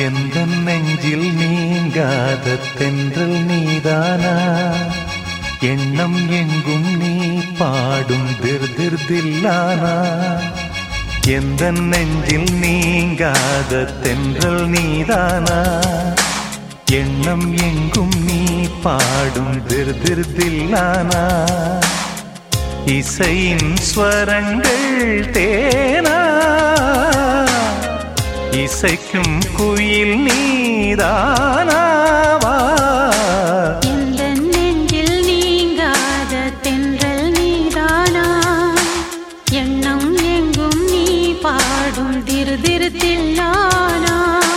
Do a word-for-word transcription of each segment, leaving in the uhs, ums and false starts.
எந்தன் நெஞ்சில் நீங்காத தென்றல் நீதானா, எண்ணம் எங்கும் நீ பாடும் திர் திர் தில்லானா. எந்தன் நெஞ்சில் நீங்காத தென்றல் நீதானா, எண்ணம் எங்கும் நீ பாடும் திர் திர் தில்லானா. இசையின் ஸ்வரங்கள் தேனா, இசைக்கும் குயில் நீதானாவா. எந்தன் நெஞ்சில் நீங்காத தென்றல் நீதானா, எண்ணம் எங்கும் நீ பாடும் திரு திரு தில்லானா.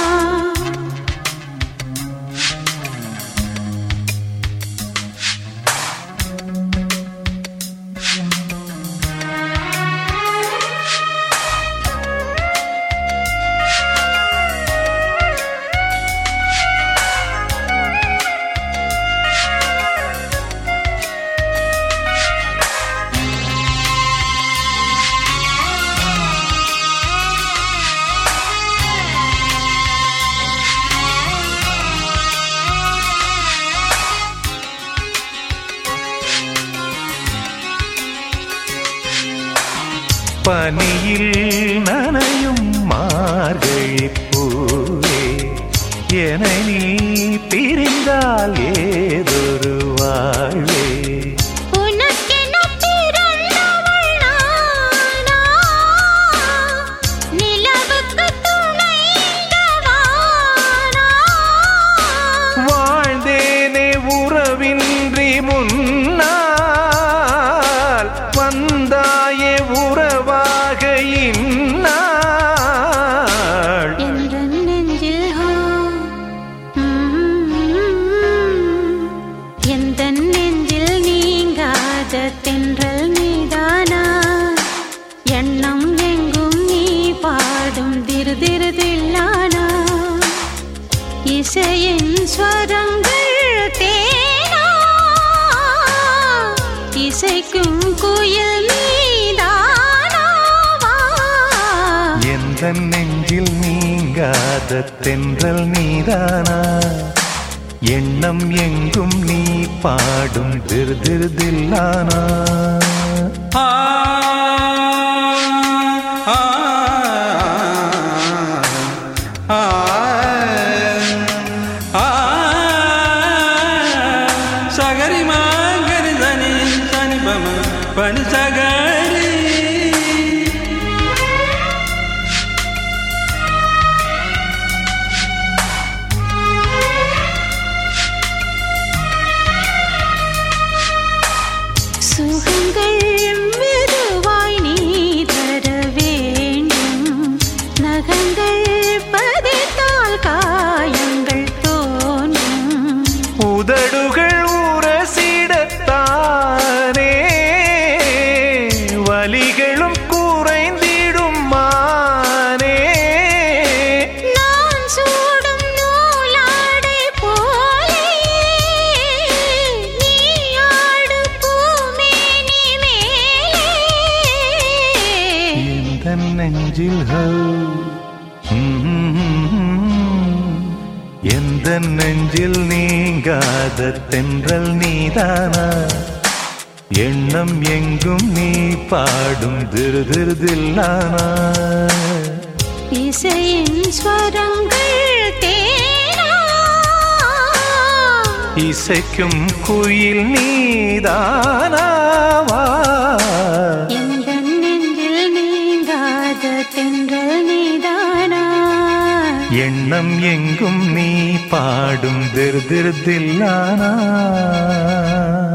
பனியில் நனையும் மார்கழி பூவே, என நீ பிரிந்தால் ஏதொரு வாழ்வே. வாழ்ந்தேனே உறவின்றி முன்னால், வந்தாயே உறவாக இந்நாள். எந்தன் நெஞ்சில் எந்தன் நெஞ்சில் நீங்காத தென்றல் நீதானா, எண்ணம் எங்கும் நீ பாடும் திரு திரு தில்லானா. இசையின் ஸ்வரங்கள் தேனா, இசைக்கும் குயில் நீதானாவா. எந்தன் நெஞ்சில் நீங்காத தென்றல் நீதானா, எண்ணம் எங்கும் நீ பாடும் திர் திர் தில்லானா. ஆ ஆ ஆ ஆ சகரி மாங்கரி தனி தனி பம பனி சகரி. சுகங்கள் மெதுவாய் நீ தர வேண்டும், நகங்கள் பதித்தால் காயங்கள் தோன்றும். உதடுகள் உரசிடத்தானே வலிகளும் குறைந்திடும் மானே. நான் சூடும் நூலாடை போலே நீ ஆடு பூமேனி மேலே. எந்தன் நெஞ்சில் ஹோ எந்தன் நெஞ்சில் நீங்காத தென்றல் நீதானா, எண்ணம் எங்கும் நீ பாடும் திரு திரு தில்லானா. இசையின் ஸ்வரங்கள் தேனா, இசைக்கும் குயில் நீதானாவா. எந்தன் நெஞ்சில் நீங்காத தென்றல் நீதானா, எண்ணம் எங்கும் நீ பாடும் திர் திர் தில்லானா.